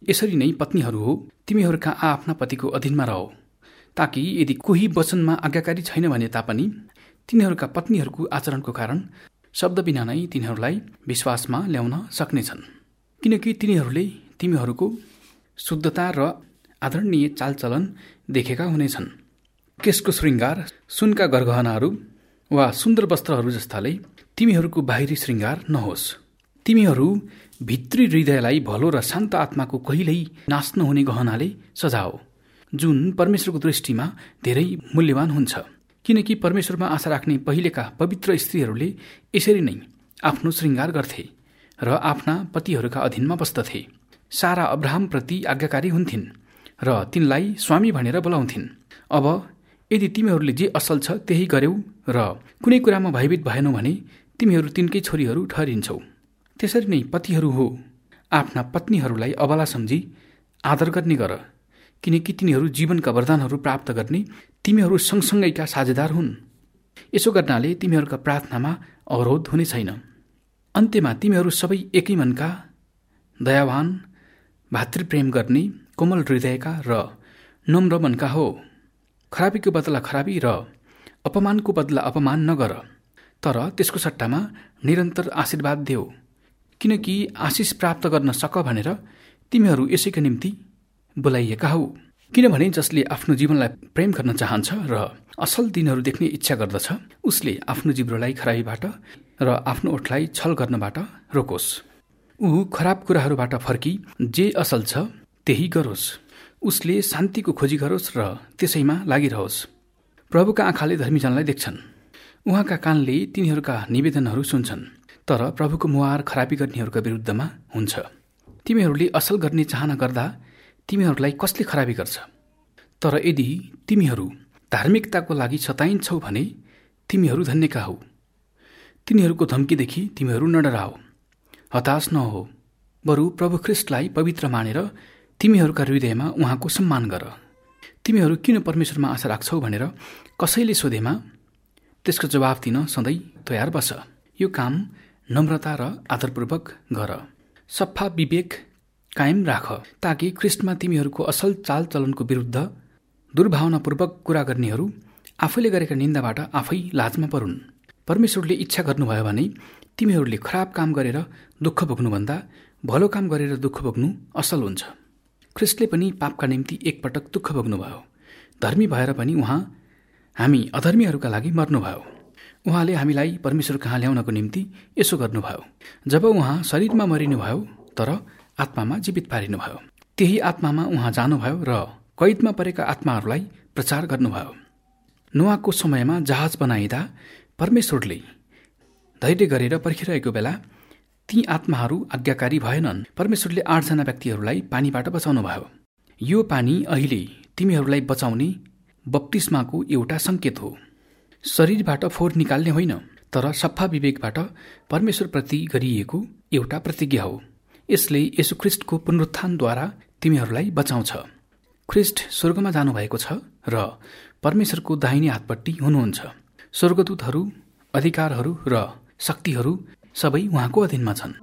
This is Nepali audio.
यसरी नै पत्नीहरू हो, तिमीहरूका आफ्ना पतिको अधीनमा रह, ताकि यदि कोही वचनमा आज्ञाकारी छैन भने तापनि तिनीहरूका पत्नीहरूको आचरणको कारण शब्द बिना नै तिनीहरूलाई विश्वासमा ल्याउन सक्नेछन्, किनकि तिनीहरूले तिमीहरूको शुद्धता र आदरणीय चालचलन देखेका हुनेछन्। केशको श्रृङ्गार, सुनका गरगहनाहरू वा सुन्दर वस्त्रहरू जस्ताले तिमीहरूको बाहिरी श्रृङ्गार नहोस्। तिमीहरू भित्री हृदयलाई भलो र शान्त आत्माको कहिल्यै नाश नहुने गहनाले सजाओ, जुन परमेश्वरको दृष्टिमा धेरै मूल्यवान हुन्छ। किनकि परमेश्वरमा आशा राख्ने पहिलेका पवित्र स्त्रीहरूले यसरी नै आफ्नो श्रृङ्गार गर्थे र आफ्ना पतिहरूका अधीनमा बस्दथे। सारा अब्राहमप्रति आज्ञाकारी हुन्थिन् र तिनलाई स्वामी भनेर बोलाउँथिन्। अब यदि तिमीहरूले जे असल छ त्यही गर्यौ र कुनै कुरामा भयभीत भएनौ भने तिमीहरू तिनकै छोरीहरू ठहरिन्छौ। त्यसरी नै पतिहरू हो, आफ्ना पत्नीहरूलाई अबला सम्झी आदर गर्ने गर, किनकि तिनीहरू जीवनका वरदानहरू प्राप्त गर्ने तिमीहरू सँगसँगैका साझेदार हुन्। यसो गर्नाले तिमीहरूका प्रार्थनामा अवरोध हुने छैन। अन्त्यमा तिमीहरू सबै एकै मनका, दयावान, भातृप्रेम गर्ने, कोमल हृदयका र नम्र मनका हो। खराबीको बदला खराबी र अपमानको बदला अपमान नगर, तर त्यसको सट्टामा निरन्तर आशीर्वाद देऊ, किनकि आशिष प्राप्त गर्न सक भनेर तिमीहरू यसैका निम्ति बोलाइएका हौ। किनभने जसले आफ्नो जीवनलाई प्रेम गर्न चाहन्छ र असल दिनहरू देख्ने इच्छा गर्दछ, उसले आफ्नो जिब्रोलाई खराबीबाट र आफ्नो ओठलाई छल गर्नबाट रोकोस्। ऊ खराब कुराहरूबाट फर्की जे असल छ त्यही गरोस्। उसले शान्तिको खोजी गरोस् र त्यसैमा लागिरहोस्। प्रभुका आँखाले धर्मीजनलाई देख्छन्, उहाँका कानले तिनीहरूका निवेदनहरू सुन्छन्, तर प्रभुको मुहार खराबी गर्नेहरूका विरुद्धमा हुन्छ। तिमीहरूले असल गर्ने चाहना गर्दा तिमीहरूलाई कसले खराबी गर्छ? तर यदि तिमीहरू धार्मिकताको लागि सताइन्छौ भने तिमीहरू धन्यका हौ। तिनीहरूको धम्कीदेखि तिमीहरू नडराओ, हताश नहो, बरु प्रभु ख्रीष्टलाई पवित्र मानेर तिमीहरूका हृदयमा उहाँको सम्मान गर। तिमीहरू किन परमेश्वरमा आशा राख्छौ भनेर कसैले सोधेमा त्यसको जवाफ दिन सधैँ तयार बस। यो काम नम्रता र आदरपूर्वक गर। सफा विवेक कायम राख, ताकि ख्रीष्टमा तिमीहरूको असल चालचलनको विरुद्ध दुर्भावनापूर्वक कुरा गर्नेहरू आफैले गरेका निन्दाबाट आफै लाजमा परुन्। परमेश्वरले इच्छा गर्नुभयो भने तिमीहरूले खराब काम गरेर दुःख भोग्नुभन्दा भलो काम गरेर दुःख भोग्नु असल हुन्छ। ख्रीष्टले पनि पापका निम्ति एकपटक दुःख भोग्नुभयो, धर्मी भएर पनि उहाँ हामी अधर्मीहरूका लागि मर्नुभयो। उहाँले हामीलाई परमेश्वर कहाँ ल्याउनको निम्ति यसो गर्नुभयो। जब उहाँ शरीरमा मरिनुभयो तर आत्मामा जीवित पारिनुभयो। त्यही आत्मामा उहाँ जानुभयो र कैदमा परेका आत्माहरूलाई प्रचार गर्नुभयो। नोआको समयमा जहाज बनाइँदा परमेश्वरले धैर्य गरेर पर्खिरहेको बेला ती आत्माहरू आज्ञाकारी भएनन्। परमेश्वरले 8 जना व्यक्तिहरूलाई पानीबाट बचाउनुभयो। यो पानी अहिले तिमीहरूलाई बचाउने बप्तिस्माको एउटा सङ्केत हो। शरीरबाट फोहोर निकाल्ने होइन, तर सफा विवेकबाट परमेश्वरप्रति गरिएको एउटा प्रतिज्ञा हो। यसले येशू ख्रीष्टको पुनरुत्थानद्वारा तिमीहरूलाई बचाउँछ। ख्रीष्ट स्वर्गमा जानुभएको छ र परमेश्वरको दाहिने हातपट्टि हुनुहुन्छ। स्वर्गदूतहरू, अधिकारहरू र शक्तिहरू सबै उहाँको अधीनमा छन्।